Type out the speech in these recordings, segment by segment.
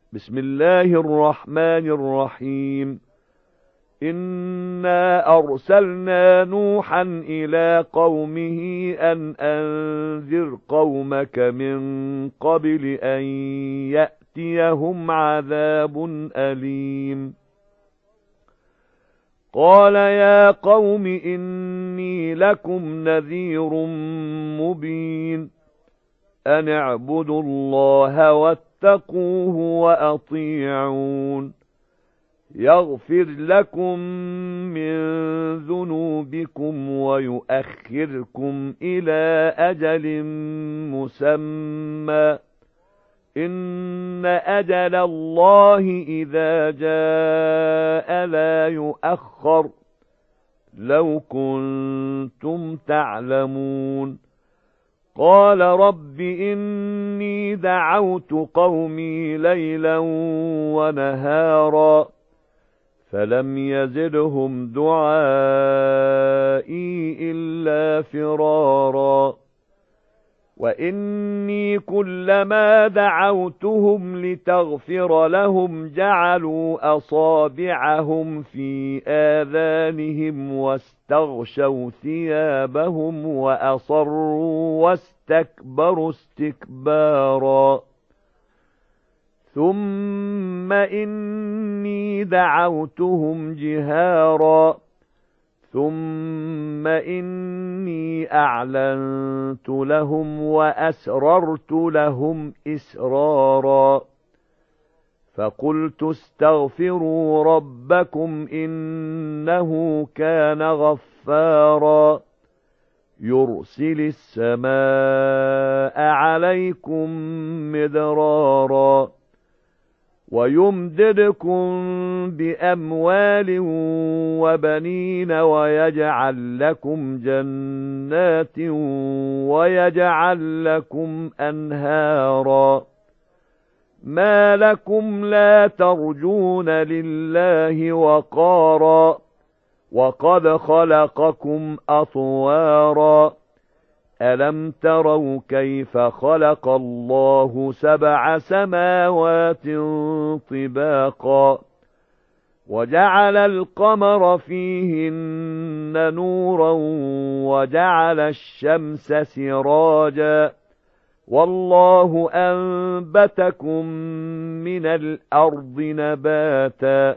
بسم الله الرحمن الرحيم. إنا أرسلنا نوحا إلى قومه أن أنذر قومك من قبل أن يأتيهم عذاب أليم. قال يا قوم إني لكم نذير مبين. أن اعبدوا الله واتقوه وأطيعون. يغفر لكم من ذنوبكم ويؤخركم إلى أجل مسمى. إن أجل الله إذا جاء لا يؤخر. لو كنتم تعلمون. قال رب إني دعوت قومي ليلا ونهارا فلم يزدهم دعائي إلا فرارا. وإني كلما دعوتهم لتغفر لهم جعلوا أصابعهم في آذانهم واستغشوا ثيابهم وأصروا واستكبروا استكبارا. ثم إني دعوتهم جهارا ثم إني أعلنت لهم وأسررت لهم إسرارا. فقلت استغفروا ربكم إنه كان غفارا. يرسل السماء عليكم مدرارا ويمددكم بأموال وبنين ويجعل لكم جنات ويجعل لكم أنهارا. ما لكم لا ترجون لله وقارا وقد خلقكم أطوارا. ألم تروا كيف خلق الله 7 سماوات طباقا وجعل القمر فيهن نورا وجعل الشمس سراجا والله أنبتكم من الأرض نباتا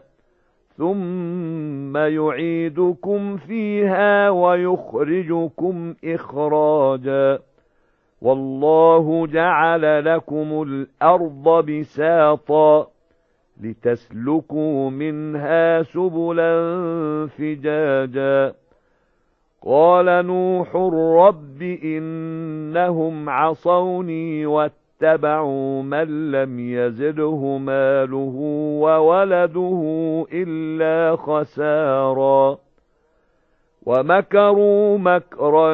ثم يعيدكم فيها ويخرجكم إخراجا. والله جعل لكم الأرض بساطا لتسلكوا منها سبلا فجاجا. قال نوح رب إنهم عصوني واتبعوا من لم يزده ماله وولده إلا خسارا. ومكروا مكرا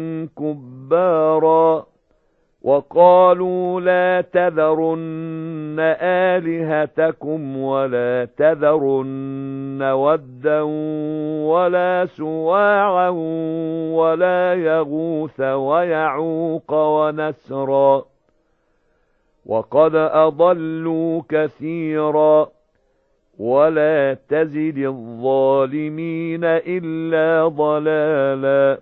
كبارا وقالوا لا تذرن آلهتكم ولا تذرن ودا ولا سواعا ولا يغوث ويعوق ونسرا وقد أضلوا كثيرا ولا تزد الظالمين إلا ضلالا.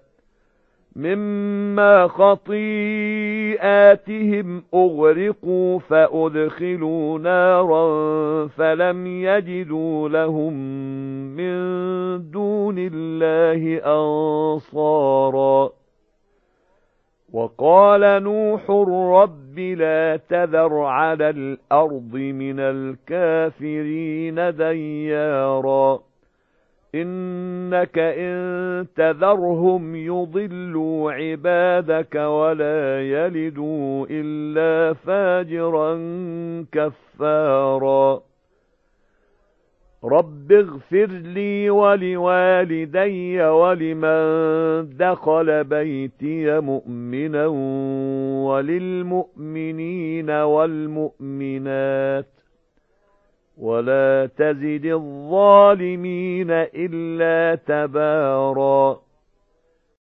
مما خطيئاتهم أغرقوا فأدخلوا نارا فلم يجدوا لهم من دون الله أنصارا. وقال نوح رب لا تذر على الأرض من الكافرين ديارا إنك إن تذرهم يضلوا عبادك ولا يلدوا إلا فاجرا كفارا. رب اغفر لي ولوالدي ولمن دخل بيتي مؤمنا وللمؤمنين والمؤمنات ولا تزد الظالمين إلا تبارا.